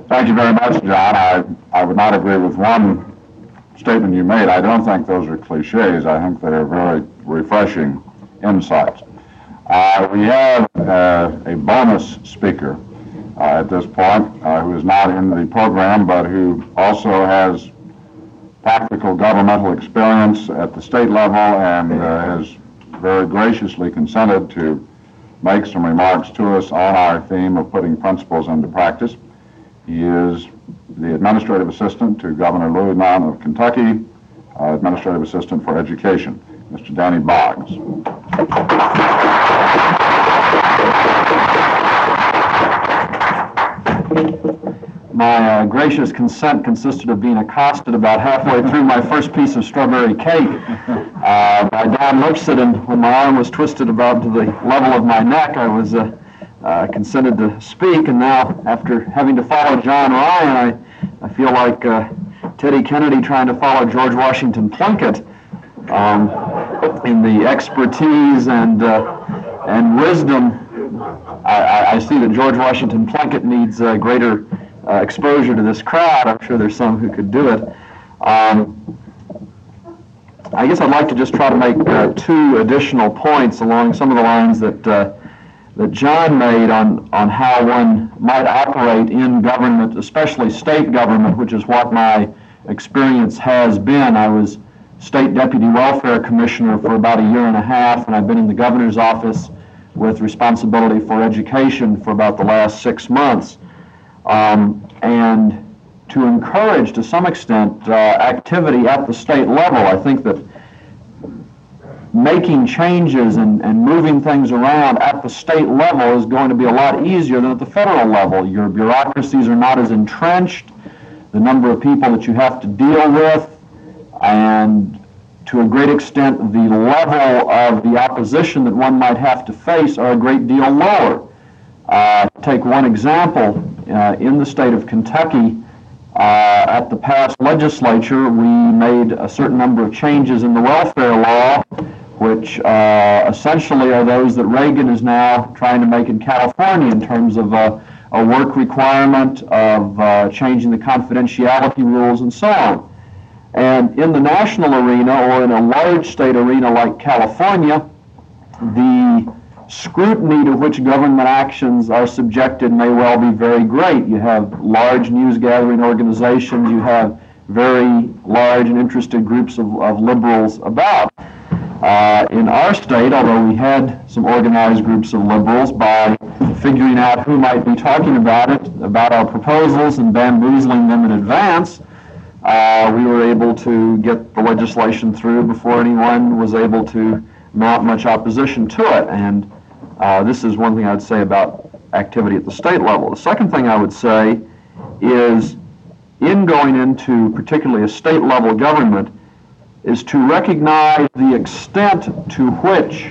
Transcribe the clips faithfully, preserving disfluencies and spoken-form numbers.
Thank you very much, John. I, I would not agree with one statement you made. I don't think those are cliches. I think they are very refreshing insights. Uh, we have uh, a bonus speaker uh, at this point uh, who is not in the program, but who also has practical governmental experience at the state level and uh, has very graciously consented to make some remarks to us on our theme of putting principles into practice. He is the Administrative Assistant to Governor Louis Nunn of Kentucky, uh, Administrative Assistant for Education, Mister Danny Boggs. My uh, gracious consent consisted of being accosted about halfway through my first piece of strawberry cake uh, by Don Lipset, and when my arm was twisted about to the level of my neck, I was uh, uh, consented to speak. And now, after having to follow John Ryan, I, I feel like uh, Teddy Kennedy trying to follow George Washington Plunkett um, in the expertise and uh, and wisdom. I, I see that George Washington Plunkett needs uh, greater Uh, exposure to this crowd. I'm sure there's some who could do it. Um, I guess I'd like to just try to make uh, two additional points along some of the lines that uh, that John made on, on how one might operate in government, especially state government, which is what my experience has been. I was State Deputy Welfare Commissioner for about a year and a half, and I've been in the governor's office with responsibility for education for about the last six months. Um, and to encourage, to some extent, uh, activity at the state level. I think that making changes and, and moving things around at the state level is going to be a lot easier than at the federal level. Your bureaucracies are not as entrenched, the number of people that you have to deal with, and to a great extent, the level of the opposition that one might have to face are a great deal lower. Uh, take one example. Uh, in the state of Kentucky, uh, at the past legislature, we made a certain number of changes in the welfare law, which uh, essentially are those that Reagan is now trying to make in California in terms of uh, a work requirement, of uh, changing the confidentiality rules, and so on. And in the national arena, or in a large state arena like California, the scrutiny to which government actions are subjected may well be very great. You have large news-gathering organizations, you have very large and interested groups of, of liberals about. Uh, in our state, although we had some organized groups of liberals, by figuring out who might be talking about it, about our proposals, and bamboozling them in advance, uh, we were able to get the legislation through before anyone was able to mount much opposition to it. And Uh, this is one thing I'd say about activity at the state level. The second thing I would say is, in going into particularly a state level government, is to recognize the extent to which,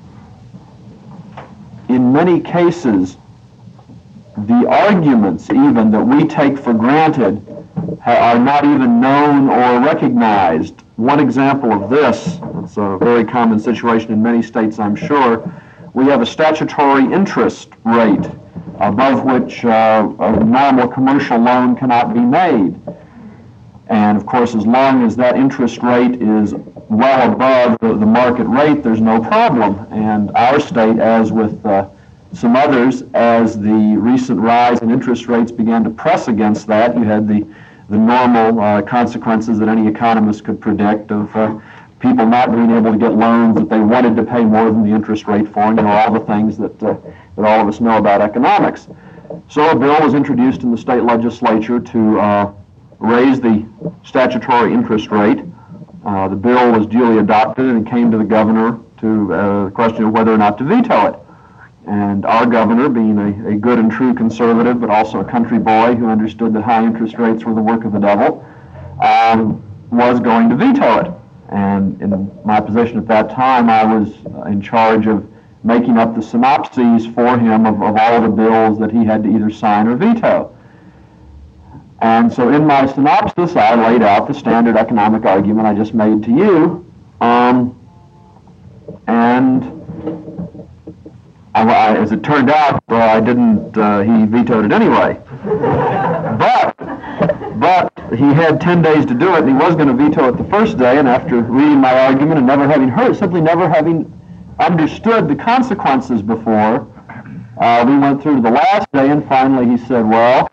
in many cases, the arguments even that we take for granted are not even known or recognized. One example of this, it's a very common situation in many states, I'm sure. We have a statutory interest rate above which uh, a normal commercial loan cannot be made. And of course, as long as that interest rate is well above the, the market rate, there's no problem. And our state, as with uh, some others, as the recent rise in interest rates began to press against that, you had the, the normal uh, consequences that any economist could predict of uh, people not being able to get loans that they wanted to pay more than the interest rate for, and you know, all the things that, uh, that all of us know about economics. So a bill was introduced in the state legislature to uh, raise the statutory interest rate. Uh, the bill was duly adopted, and it came to the governor to uh, the question of whether or not to veto it. And our governor, being a, a good and true conservative, but also a country boy who understood that high interest rates were the work of the devil, um, was going to veto it. And in my position at that time, I was in charge of making up the synopses for him of, of all the bills that he had to either sign or veto. And so in my synopsis, I laid out the standard economic argument I just made to you. Um, and I, I, as it turned out, well, I didn't, uh, he vetoed it anyway. he had ten days to do it, and he was going to veto it the first day, and after reading my argument and never having heard, simply never having understood the consequences before, uh, we went through to the last day, and finally he said, well,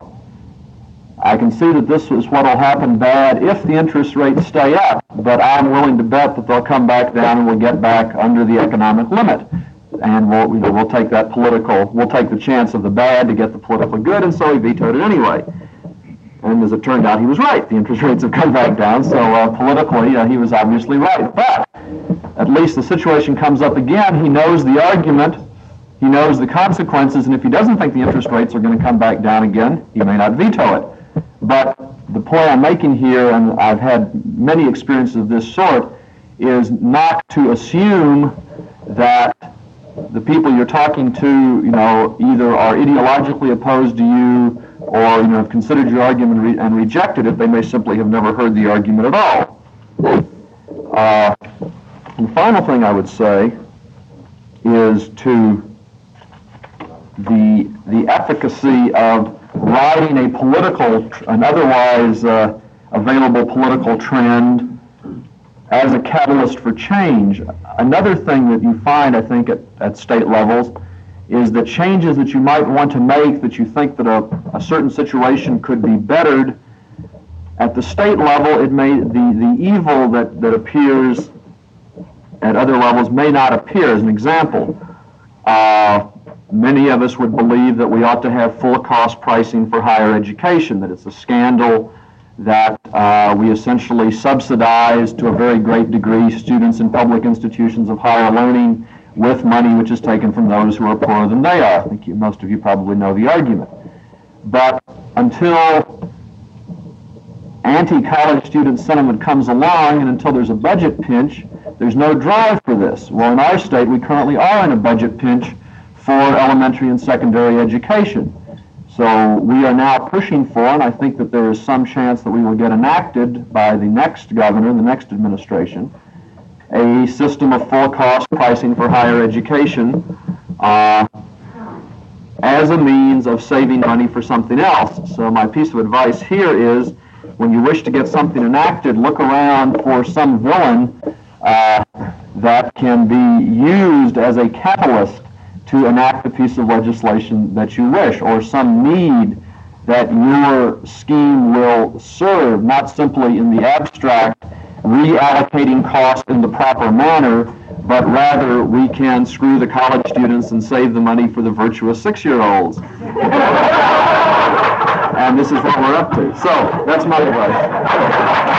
I can see that this is what will happen bad if the interest rates stay up, but I'm willing to bet that they'll come back down and we'll get back under the economic limit. And we'll, you know, we'll take that political, we'll take the chance of the bad to get the political good, and so he vetoed it anyway. And as it turned out, he was right. The interest rates have come back down, so uh, politically, uh, he was obviously right. But at least the situation comes up again. He knows the argument, he knows the consequences, and if he doesn't think the interest rates are going to come back down again, he may not veto it. But the point I'm making here, and I've had many experiences of this sort, is not to assume that the people you're talking to, you know, either are ideologically opposed to you or, you know, have considered your argument re- and rejected it. They may simply have never heard the argument at all. Uh, and the final thing I would say is to the the efficacy of riding a political, an otherwise uh, available political trend as a catalyst for change. Another thing that you find, I think, at, at state levels is that changes that you might want to make, that you think that a, a certain situation could be bettered, at the state level, it may, the, the evil that, that appears at other levels may not appear. As an example, uh, many of us would believe that we ought to have full cost pricing for higher education, that it's a scandal that uh, we essentially subsidize to a very great degree students in public institutions of higher learning with money which is taken from those who are poorer than they are. I think you, most of you probably know the argument. But until anti-college student sentiment comes along and until there's a budget pinch, there's no drive for this. Well, in our state, we currently are in a budget pinch for elementary and secondary education. So we are now pushing for, and I think that there is some chance that we will get enacted by the next governor, the next administration, a system of full cost pricing for higher education uh, as a means of saving money for something else. So my piece of advice here is, when you wish to get something enacted, look around for some villain uh, that can be used as a catalyst to enact a piece of legislation that you wish, or some need that your scheme will serve, not simply in the abstract, reallocating costs in the proper manner, but rather we can screw the college students and save the money for the virtuous six-year-olds. And this is what we're up to. So, that's my advice.